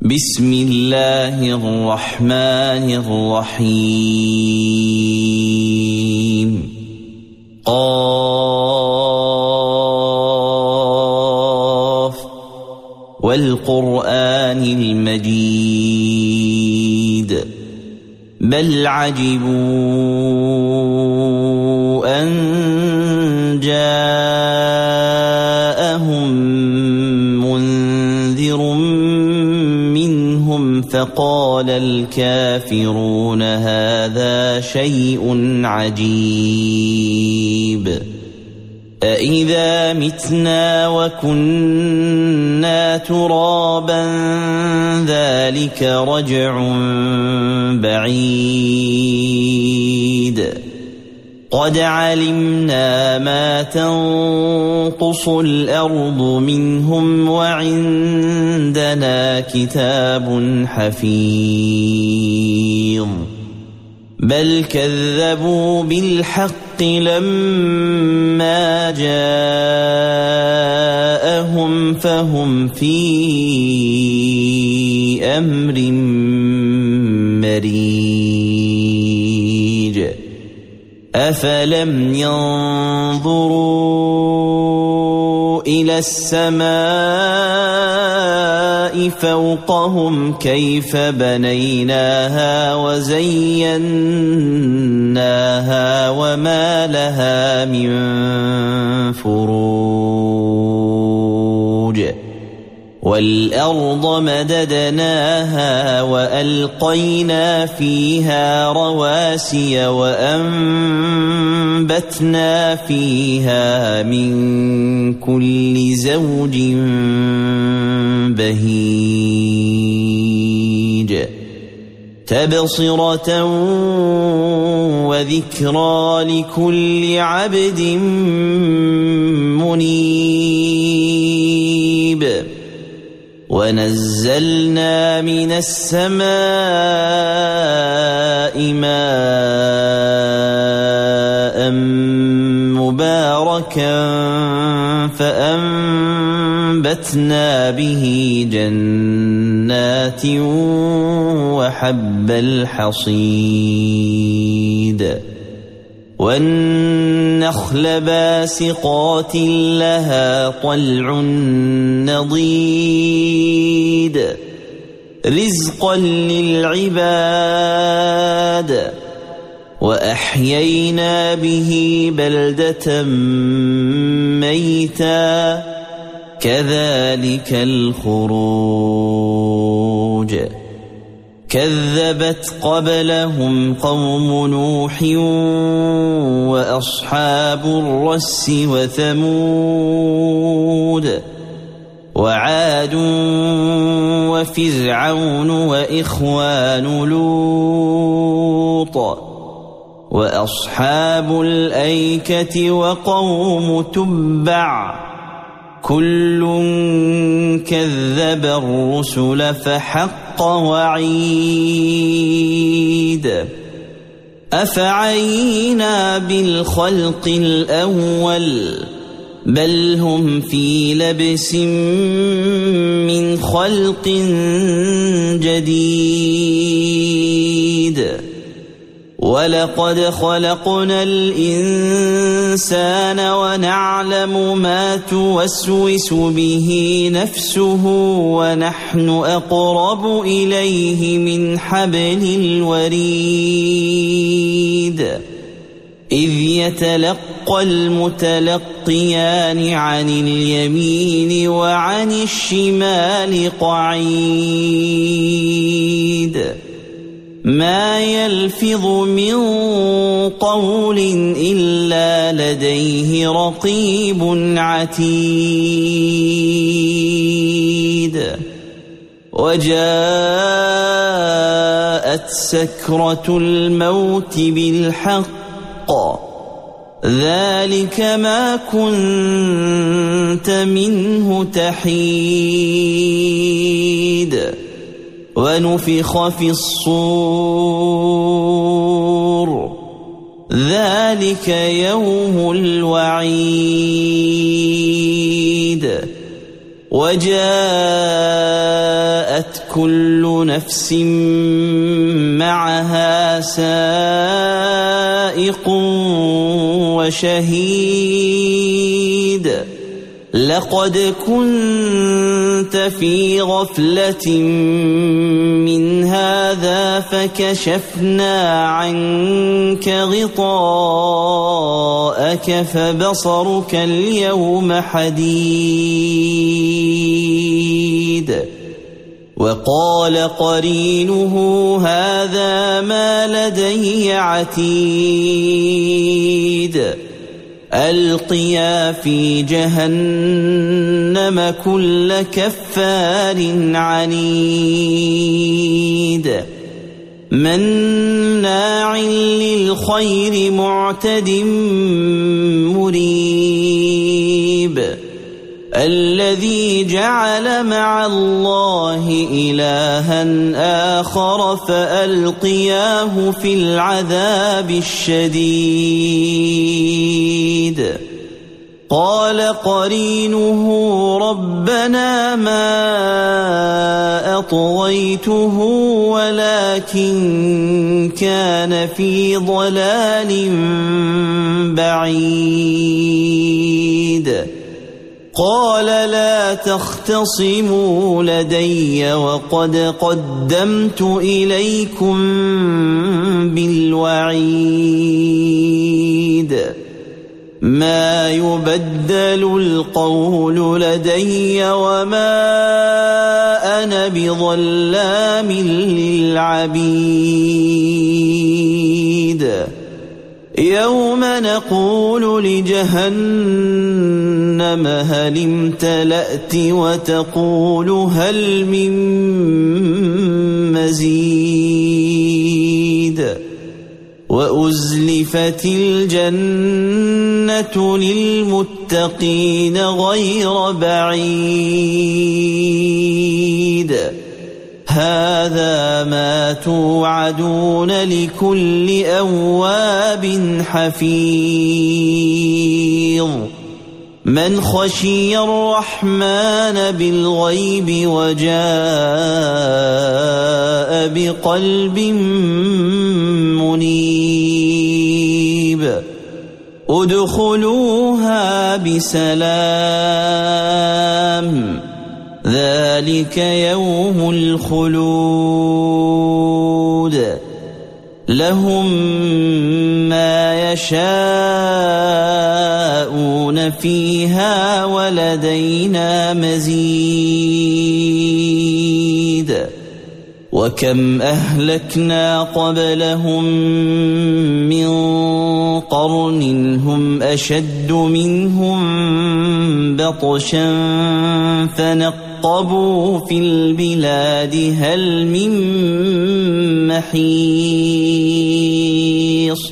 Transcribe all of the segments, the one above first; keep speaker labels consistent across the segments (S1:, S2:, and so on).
S1: بسم الله الرحمن الرحيم قاف والقرآن المجيد بل عجبوا أن جاءهم منذر منهم فقال الكافرون هذا شيء عجيب أإذا متنا وكنا ترابا ذلك رجع بعيد قد علمنا ما تنقص الأرض منهم وعندنا كتاب حفيظ بل كذبوا بالحق لما جاءهم فهم في أمر مريج أفلم ينظروا إلى السماء فوقهم كيف بنيناها وزيناها وما لها من فروج والأرض مددناها وألقينا فيها رواسي وأنبتنا فيها من كل زوج بهيج تبصرة وذكرى لكل عبد منيب ونزلنا من السماء ماء مباركا فأنبتنا به جنات وحب الحصيد والنخل باسقات لها طلع نضيد رزقا للعباد وأحيينا به بلدة ميتا كذلك الخروج كذبت قبلهم قوم نوح وأصحاب الرس وثمود وعاد وفرعون وإخوان لوط وأصحاب الأيكة وقوم تبع كل كذب الرسل فحق وعيد أفعينا بالخلق الأول بل هم في لبس من خلق جديد ولقد خلقنا الإنسان ونعلم ما توسوس به نفسه ونحن أقرب إليه من حبل الوريد إذ يتلقى المتلقيان عن اليمين وعن الشمال قعيد ما يلفظ من قول إلا لديه رقيب عتيد وجاءت سكرة الموت بالحق ذلك ما كنت منه تحيد ونفخ في الصور ذلك يوم الوعيد وجاءت كل نفس معها سائق وشهيد لقد كنت في غفلة من هذا فكشفنا عنك غطاءك فبصرك اليوم حديد وقال قرينه هذا ما لدي عتيد ألقيا في جهنم كل كفار عنيد مناع للخير معتد مريب الذي جعل مع الله إلها آخر فألقياه في العذاب الشديد قال قرينه ربنا ما أطغيته ولكن كان في ضلال بعيد قال لا تختصموا لدي وقد قدمت إليكم بالوعيد ما يبدل القول لدي وما أنا بظلام للعبيد يوم نقول لجهنم هل امتلأت وتقول هل من مزيد وأزلفت الجنة للمتقين غير بعيد هذا ما توعدون لكل أواب حفيظ من خشي الرحمن بالغيب وجاء بقلب منيب ادخلوها بسلام ذلك يوم الخلود لهم ما يشاءون فيها ولدينا مزيد وكم أهلكنا قبلهم من قرن هم أشد منهم بطشا فنقبوا في البلاد هل من محيص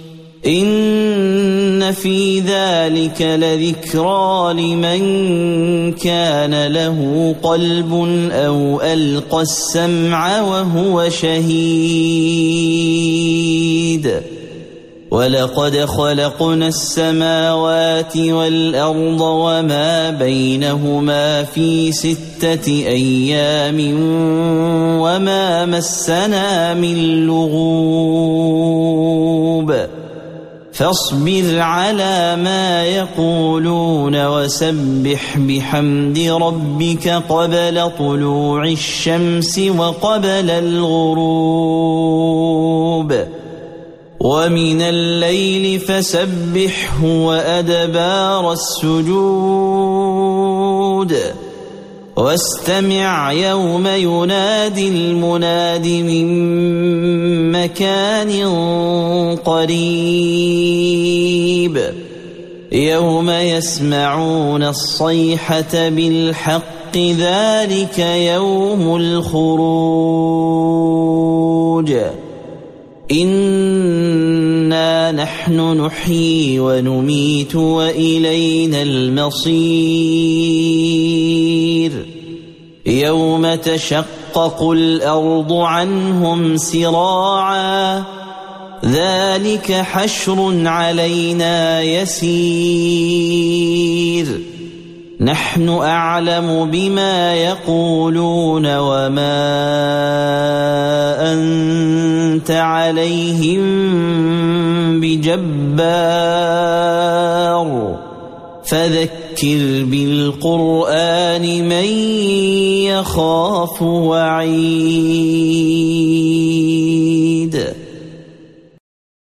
S1: إن في ذلك لذكرى لمن كان له قلب أو ألقى السمع وهو شهيد ولقد خلقنا السماوات والأرض وما بينهما في 6 أيام وما مسنا من لغوب فاصبر على ما يقولون وسبح بحمد ربك قبل طلوع الشمس وقبل الغروب ومن الليل فسبحه وأدبار السجود واستمع يوم ينادي المناد من مكان قريب يوم يسمعون الصيحة بالحق ذلك يوم الخروج إنا نحن نحيي ونميت وإلينا المصير يوم تشقق الأرض عنهم سراعا ذلك حشر علينا يسير نحن أعلم بما يقولون وما أنت عليهم بجبار فذكر بالقرآن من يخاف وعيد